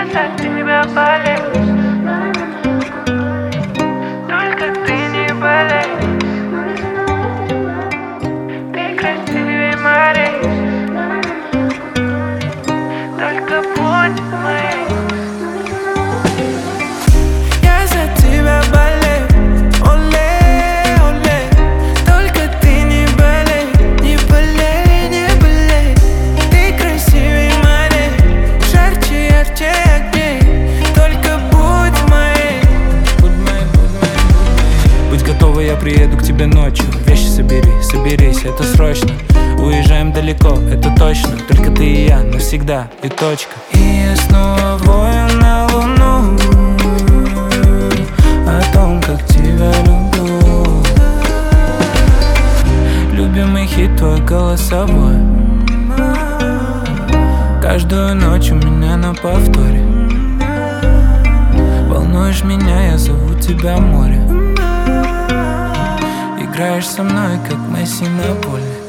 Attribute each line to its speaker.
Speaker 1: за тебя болею. Только ты не болей. Ты красивее морей. Только будь моей. Я за тебя болею. Оле, оле. Только ты не болей. Не болей, не болей. Ты красивее морей. Жарче, ярче огней. Только будь моей. Будь моей, будь моей, будь моей.
Speaker 2: Будь готова, я приеду к тебе ночью. Вещи собери, соберись, это срочно. Уезжаем далеко, это точно. Только ты и я, навсегда, и точка.
Speaker 1: И я снова вою на луну о том, как тебя люблю.
Speaker 2: Любимый хит твой голосовой. Каждую ночь у меня на повторе. Волнуешь меня, я зову тебя море. Играешь со мной, как Месси на поле.